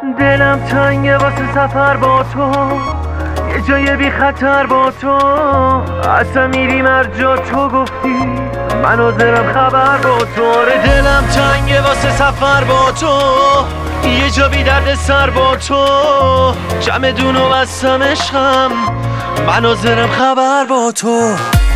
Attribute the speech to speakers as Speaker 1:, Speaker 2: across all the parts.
Speaker 1: دلم تنگه واسه سفر با تو، یه جای بی خطر با تو. اصلا میریم هر جا تو گفتی، من حاضرم خبر با تو. آره دلم تنگه واسه سفر با تو، یه جا بی درد سر با تو. چمدون و بستم عشقم، من حاضرم خبر با تو.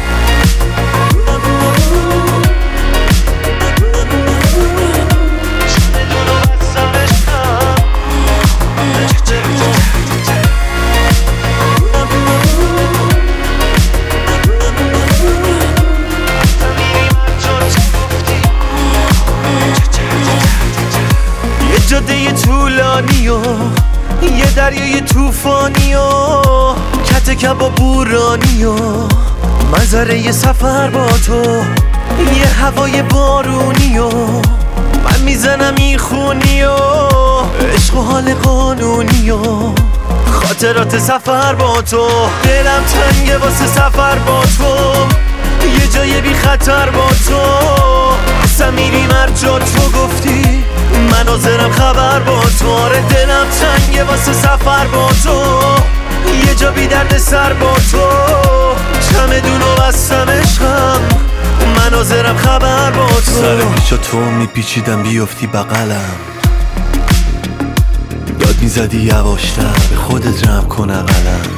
Speaker 1: جاده طولانی و یه دریای توفانی و کت کباب بورانی و منظره سفر با تو. یه هوای بارونی و من میزنم این خونی و عشق و حال قانونی و خاطرات سفر با تو. دلم تنگه واسه سفر با تو، یه جای بی خطر با تو. اصلا میریم هر جا تو گفتی، من حاضرم خبر با تو. آره دلم تنگه واسه سفر با تو، یه جا بی درد سر با تو. چمدون و بستم عشقم، من حاضرم خبر با تو.
Speaker 2: سر پیچا تو میپیچیدم بیفتی بغلم، داد میزدی یواشتر به خودت رم کن اقلم.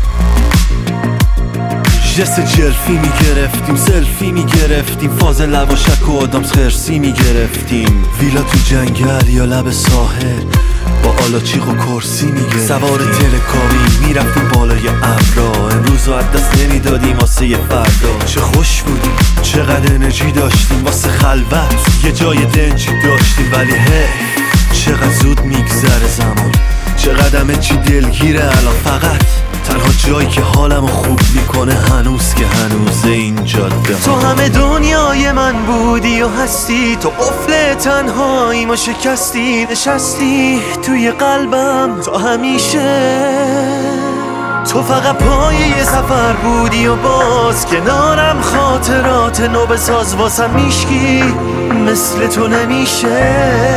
Speaker 2: جست جرفی میگرفتیم، سلفی میگرفتیم، فاز لواشک و آدامس خرسی میگرفتیم. ویلا تو جنگل یا لب ساحل با آلاچیق و کرسی میگرفتیم. سوار تلکابی میرفتیم بالای ابرا، امروز از دست نمیدادیم واسه یه فردا. چه خوش بودیم، چقدر انرژی داشتیم واسه خلوت، یه جای دنجی داشتیم. ولی هی چقدر زود میگذره زمان، چقدر همه چی دلگیره الان. فقط تنها جایی که حالمو خوب میکنه هنوز که هنوزه این جاده.
Speaker 1: تو همه دنیای من بودی و هستی، تو قفل تنهاییمو شکستی. نشستی توی قلبم تا همیشه، تو فقط پایه سفر بودی و باز کنارم. خاطرات نو بساز واسم، میشکی مثل تو نمیشه.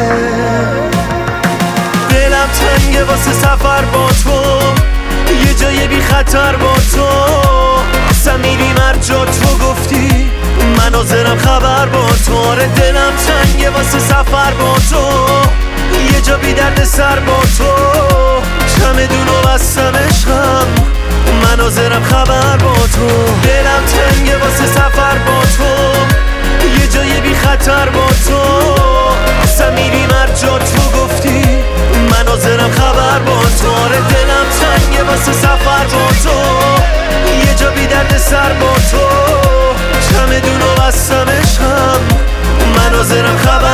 Speaker 1: دلم تنگه واسه سفر با تو، یه جای بی خطر با تو. اصلا میریم هر جا تو گفتی، من حاضرم خبر با تو. آره دلم تنگه واسه سفر با تو، یه جا بی درد سر با تو. چمدون و بستم عشقم، من حاضرم خبر با تو. دلم تنگه واسه سفر با تو، یه جای بی خطر با تو. اصلا میریم هر جا تو گفتی، من حاضرم خبر با تو. آره دلم تنگه واسه سفر با تو، یه جا بی درد سر با تو. چمدون و بستم عشقم، من حاضرم خبر